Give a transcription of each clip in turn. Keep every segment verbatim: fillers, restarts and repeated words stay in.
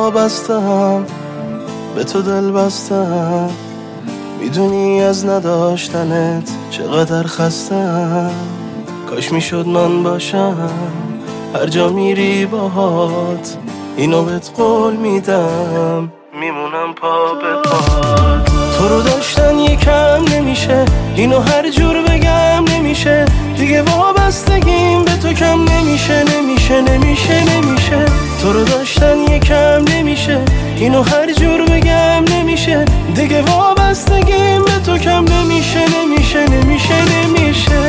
وابستم، به تو دل بستم. میدونی از نداشتنت چقدر خستم. کاش میشد من باشم هر جا میری باهات. اینو بهت قول میدم میمونم پا به پات. تو رو داشتن یکم نمیشه، اینو هر جور بگم نمیشه. دیگه وابستگیم به تو کم نمیشه نمیشه نمیشه نمیشه. تو رو داشتن یکم نمیشه، اینو هر جور بگم نمیشه. دیگه وابستگیم به تو کم نمیشه نمیشه نمیشه نمیشه.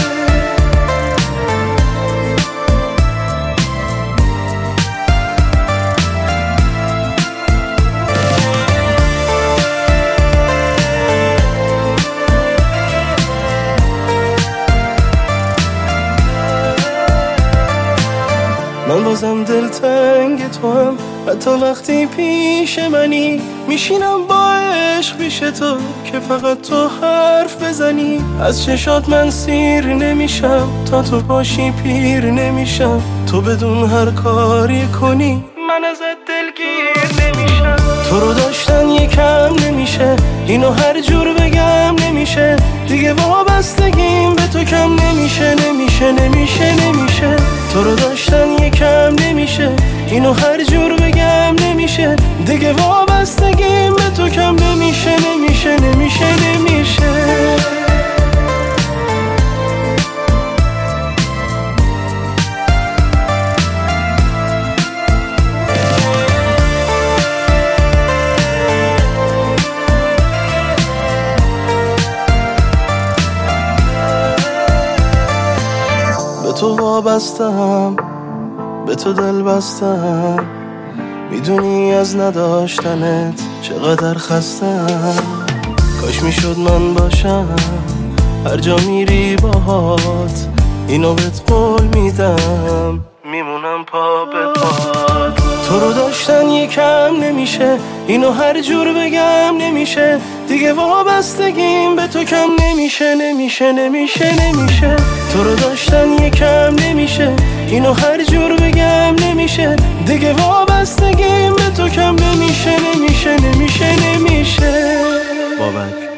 من بازم دلتنگ تو هم، حتی وقتی پیش منی. میشینم با عشق پیش تو که فقط تو حرف بزنی. از چشات من سیر نمیشم، تا تو باشی پیر نمیشم. تو بدون هر کاری کنی من ازت دلگیر نمیشم. تو رو داشتن یکم نمیشه، اینو هر جور بگم نمیشه. دیگه وابستگیم به تو کم نمیشه نمیشه نمیشه نمیشه. تو رو داشتن یکم نمیشه، اینو هر جور بگم نمیشه. دیگه وابستگیم به تو کم نمیشه نمیشه نمیشه نمیشه. به تو وابستم، به تو دل بستم. میدونی از نداشتنت چقدر خستم. کاش میشد من باشم هر جا میری باهات. اینو بهت قول میدم میمونم پا به پات. تو رو داشتن یکم نمیشه، اینو هر جور بگم نمیشه. دیگه وابستگیم به تو کم نمیشه نمیشه نمیشه نمیشه. تو رو داشتن یکم نمیشه، اینو هر جور بگم نمیشه. دیگه وابستگیم به تو کم نمیشه نمیشه نمیشه نمیشه. بابک